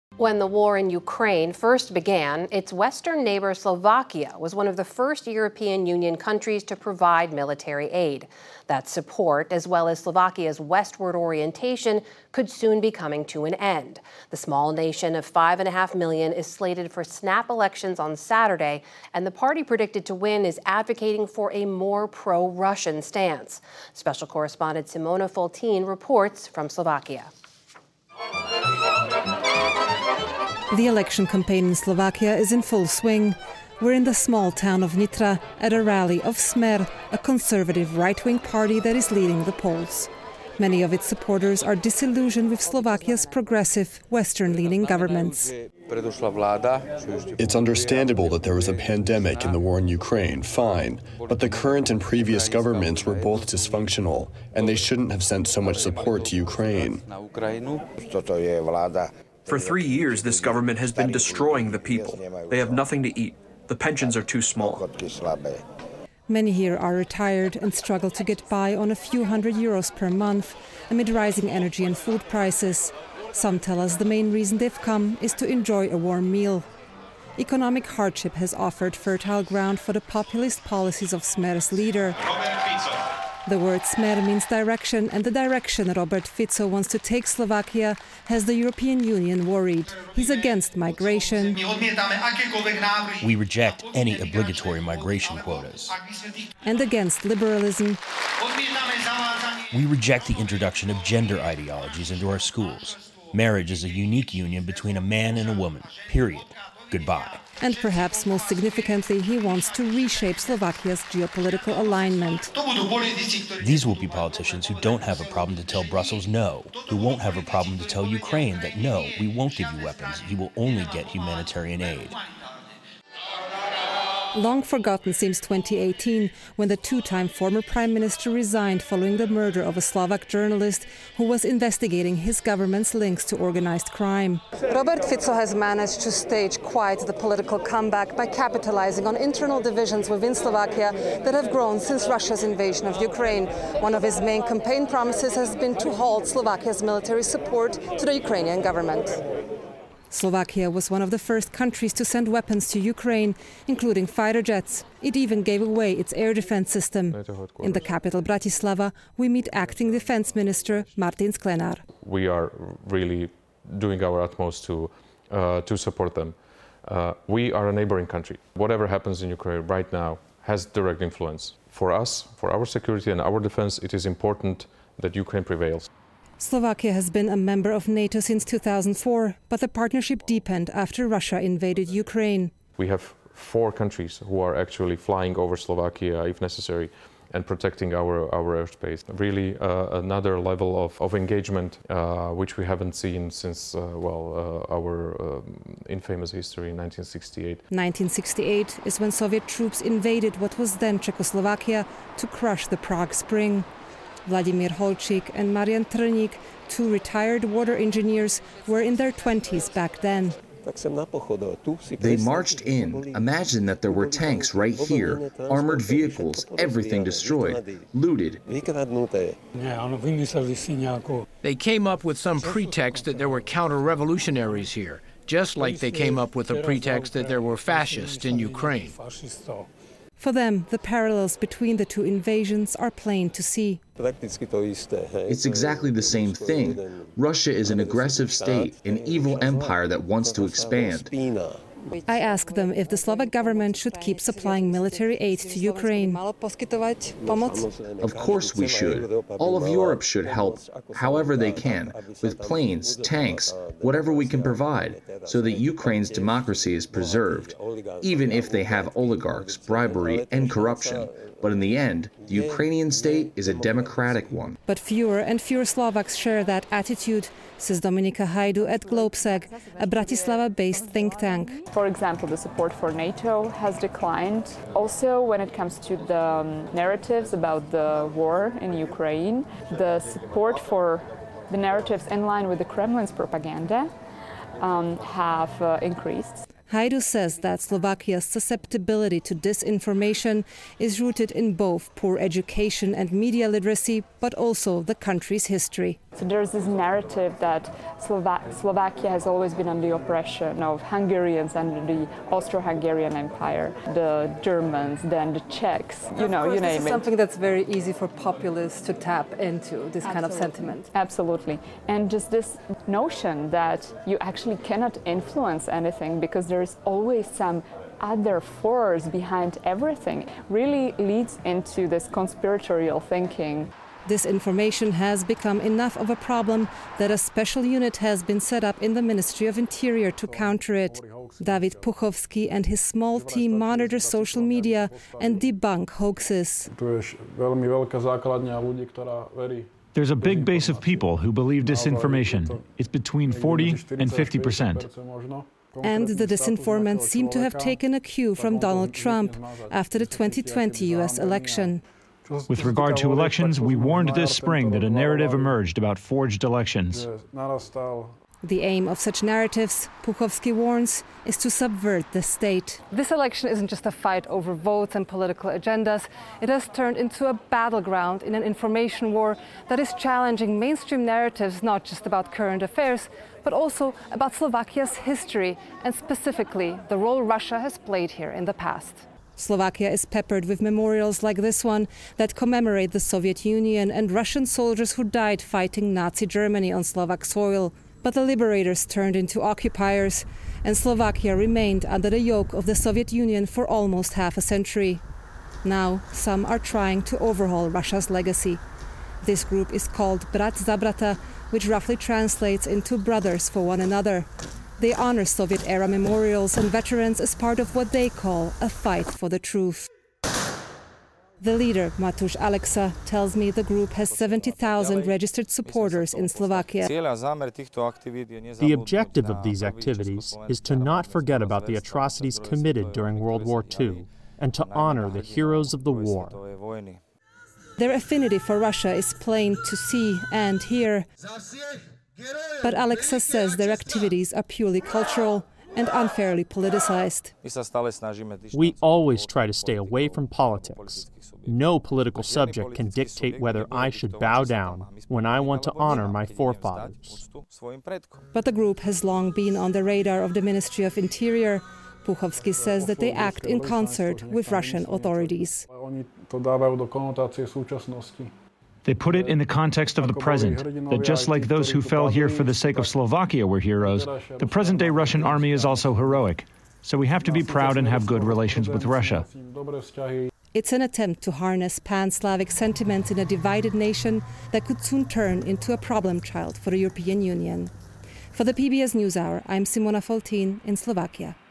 When the war in Ukraine first began, its western neighbor Slovakia was one of the first European Union countries to provide military aid. That support, as well as Slovakia's westward orientation, could soon be coming to an end. The small nation of 5.5 million is slated for snap elections on Saturday, and the party predicted to win is advocating for a more pro-Russian stance. Special correspondent Simona Foltin reports from Slovakia. The election campaign in Slovakia is in full swing. We're in the small town of Nitra at a rally of Smer, a conservative right-wing party that is leading the polls. Many of its supporters are disillusioned with Slovakia's progressive, Western-leaning governments. It's understandable that there was a pandemic in the war in Ukraine, fine. But the current and previous governments were both dysfunctional, and they shouldn't have sent so much support to Ukraine. For 3 years, this government has been destroying the people. They have nothing to eat. The pensions are too small. Many here are retired and struggle to get by on a few €100 per month amid rising energy and food prices. Some tell us the main reason they've come is to enjoy a warm meal. Economic hardship has offered fertile ground for the populist policies of Smer's leader. The word Smer means direction, and the direction Robert Fico wants to take Slovakia has the European Union worried. He's against migration. We reject any obligatory migration quotas. And against liberalism. We reject the introduction of gender ideologies into our schools. Marriage is a unique union between a man and a woman, period. Goodbye. And perhaps most significantly, he wants to reshape Slovakia's geopolitical alignment. These will be politicians who don't have a problem to tell Brussels no, who won't have a problem to tell Ukraine that no, we won't give you weapons, you will only get humanitarian aid. Long forgotten seems 2018, when the two-time former prime minister resigned following the murder of a Slovak journalist who was investigating his government's links to organized crime. Robert Fico has managed to stage quite the political comeback by capitalizing on internal divisions within Slovakia that have grown since Russia's invasion of Ukraine. One of his main campaign promises has been to halt Slovakia's military support to the Ukrainian government. Slovakia was one of the first countries to send weapons to Ukraine, including fighter jets. It even gave away its air defense system. In the capital Bratislava, we meet acting defense minister Martin Sklenar. We are really doing our utmost to support them. We are a neighboring country. Whatever happens in Ukraine right now has direct influence. For us, for our security and our defense, it is important that Ukraine prevails. Slovakia has been a member of NATO since 2004, but the partnership deepened after Russia invaded Ukraine. We have 4 countries who are actually flying over Slovakia, if necessary, and protecting our airspace. Really another level of engagement, which we haven't seen since, our infamous history in 1968. 1968 is when Soviet troops invaded what was then Czechoslovakia to crush the Prague Spring. Vladimir Holčík and Marian Trník, 2 retired water engineers, were in their 20s back then. They marched in. Imagine that there were tanks right here, armored vehicles, everything destroyed, looted. They came up with some pretext that there were counter-revolutionaries here, just like they came up with a pretext that there were fascists in Ukraine. For them, the parallels between the 2 invasions are plain to see. It's exactly the same thing. Russia is an aggressive state, an evil empire that wants to expand. I asked them if the Slovak government should keep supplying military aid to Ukraine. Of course we should. All of Europe should help however they can, with planes, tanks, whatever we can provide, so that Ukraine's democracy is preserved, even if they have oligarchs, bribery, and corruption. But in the end, the Ukrainian state is a democratic one. But fewer and fewer Slovaks share that attitude, says Dominika Hajdu at Globsec, a Bratislava-based think tank. For example, the support for NATO has declined. Also, when it comes to the narratives about the war in Ukraine, the support for the narratives in line with the Kremlin's propaganda have increased. Hajdu says that Slovakia's susceptibility to disinformation is rooted in both poor education and media literacy, but also the country's history. So there's this narrative that Slovakia has always been under the oppression of Hungarians under the Austro-Hungarian Empire, the Germans, then the Czechs, you name it. This is something that's very easy for populists to tap into, this kind of sentiment. Absolutely. And just this notion that you actually cannot influence anything because there is always some other force behind everything really leads into this conspiratorial thinking. Disinformation has become enough of a problem that a special unit has been set up in the Ministry of Interior to counter it. David Puchovský and his small team monitor social media and debunk hoaxes. There's a big base of people who believe disinformation. It's between 40 and 50%. And the disinformants seem to have taken a cue from Donald Trump after the 2020 US election. With regard to elections, we warned this spring that a narrative emerged about forged elections. The aim of such narratives, Puchovský warns, is to subvert the state. This election isn't just a fight over votes and political agendas. It has turned into a battleground in an information war that is challenging mainstream narratives not just about current affairs, but also about Slovakia's history and specifically the role Russia has played here in the past. Slovakia is peppered with memorials like this one that commemorate the Soviet Union and Russian soldiers who died fighting Nazi Germany on Slovak soil. But the liberators turned into occupiers, and Slovakia remained under the yoke of the Soviet Union for almost half a century. Now, some are trying to overhaul Russia's legacy. This group is called Brat za brata, which roughly translates into brothers for one another. They honor Soviet-era memorials and veterans as part of what they call a fight for the truth. The leader, Matusz Alexa, tells me the group has 70,000 registered supporters in Slovakia. The objective of these activities is to not forget about the atrocities committed during World War II and to honor the heroes of the war. Their affinity for Russia is plain to see and hear. But Alexa says their activities are purely cultural and unfairly politicized. We always try to stay away from politics. No political subject can dictate whether I should bow down when I want to honor my forefathers. But the group has long been on the radar of the Ministry of Interior. Puchovský says that they act in concert with Russian authorities. They put it in the context of the present, that just like those who fell here for the sake of Slovakia were heroes, the present-day Russian army is also heroic. So we have to be proud and have good relations with Russia. It's an attempt to harness pan-Slavic sentiment in a divided nation that could soon turn into a problem child for the European Union. For the PBS NewsHour, I'm Simona Foltín in Slovakia.